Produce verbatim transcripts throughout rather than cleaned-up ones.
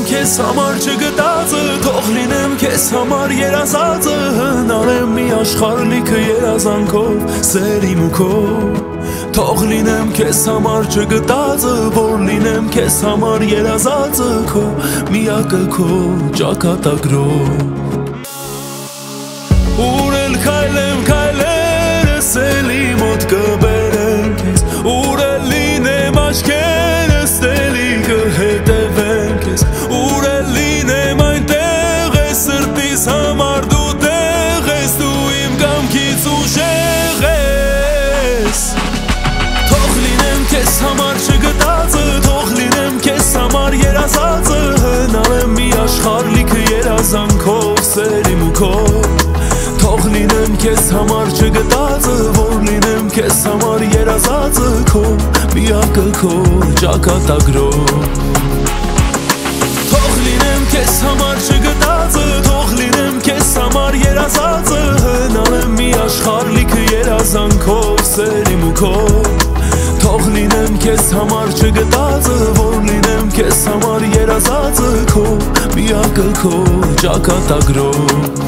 քեզ համար չգտածը, թող լինեմ քեզ համար երազածը, հնարեմ մի աշխարհ լիքը երազանքով, սերի մուքով, թող լինեմ քեզ համար չգտածը, որ լինեմ քեզ համար երազածը, քո միակը քո ճակատագրով։ Ուր էլ քայլեմ քայլերս էլի մոտ կբերեմ քեզ, ուր էլ լինեմ աչքերս էլի կհետևեմ քեզ, ուր էլ լինեմ այնտեղ ես սրտիս համար դու տեղ ես, դու իմ կամքից ուժեղ ես։ Թող լինեմ քեզ համար չգտածը, թող լինեմ քեզ համար երազածը, հնարեմ մի աշխարհ լիքը երազանքով, սերի մուքով, թող լինեմ քեզ համար չգտածը, որ լինեմ քեզ համար երազածը, քո միակը քո ճակատագրով։ Թող լինեմ քեզ համար չգտածը, թող լինեմ քեզ համար երազածը, հնարեմ մի աշխարհ լիքը երազանքով, սերի մուքով, թող լինեմ քեզ համար չգտածը, որ լինեմ քեզ համար երազածը, քո միակը քո ճակատագրով։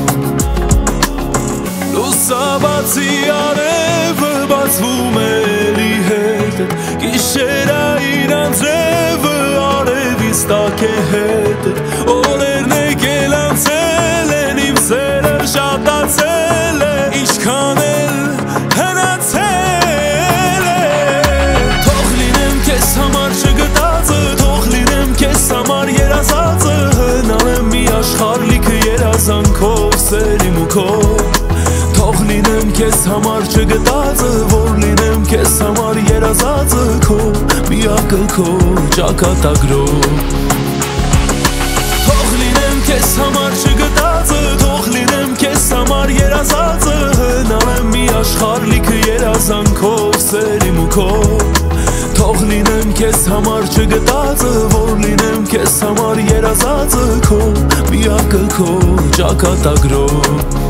Լուսաբացի արևը բացվում էլի հետդ, գիշերային անձրևը արևից տակ է հետդ, օրերն եկել անցել են, իմ սերը շատացել է, ինչքան էլ հնացել է։ Թող լինեմ քեզ համար չգտածը, թող լինեմ քեզ համար երազածը, հնարեմ մի աշխարհ լիքը երազանքով, սերի մուքով, թող լինեմ քեզ համար չգտածը, որ լինեմ քեզ համար երազածը, քո միակը քո ճակատագրով։ Թող լինեմ քեզ համար չգտածը, թող լինեմ քեզ համար երազածը, հնարեմ մի աշխարհ լիքը երազանքով, սերի մուքով, թող լինեմ քեզ համար չգտածը, որ լինեմ քեզ համար երազածը, քո միակը քո ճակատագրով։